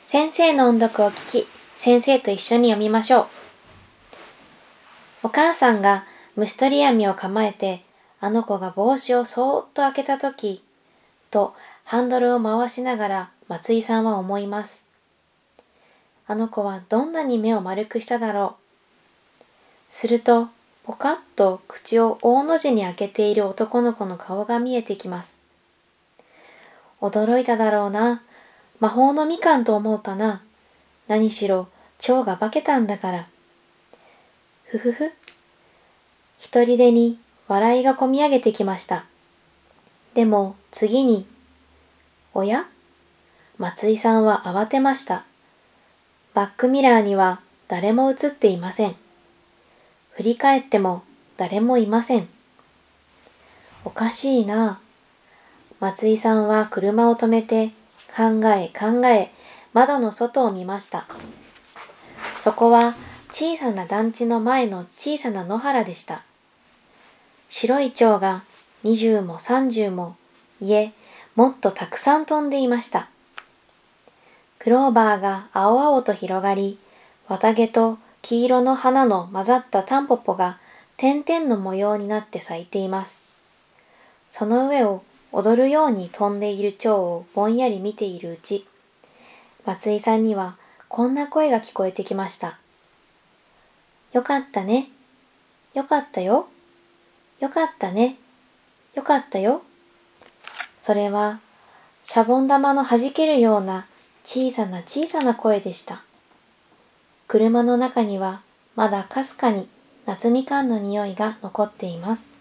先生の音読を聞き、先生と一緒に読みましょう。お母さんが虫取り網を構えて、あの子が帽子をそーっと開けたとき、とハンドルを回しながら松井さんは思います。あの子はどんなに目を丸くしただろう。すると、ポカッと口を大の字に開けている男の子の顔が見えてきます。驚いただろうな。魔法のみかんと思うかな。何しろ、蝶が化けたんだから。ふふふ。一人でに笑いがこみ上げてきました。でも次に、おや？松井さんは慌てました。バックミラーには誰も映っていません。振り返っても誰もいません。おかしいな。松井さんは車を止めて考え窓の外を見ました。そこは小さな団地の前の小さな野原でした。白い蝶が20も30も、いえ、もっとたくさん飛んでいました。クローバーが青々と広がり、綿毛と黄色の花の混ざったタンポポが点々の模様になって咲いています。その上を踊るように飛んでいる蝶をぼんやり見ているうち、松井さんにはこんな声が聞こえてきました。よかったね。よかったよ。よかったね。よかったよ。それはシャボン玉の弾けるような小さな小さな声でした。車の中にはまだかすかに夏みかんの匂いが残っています。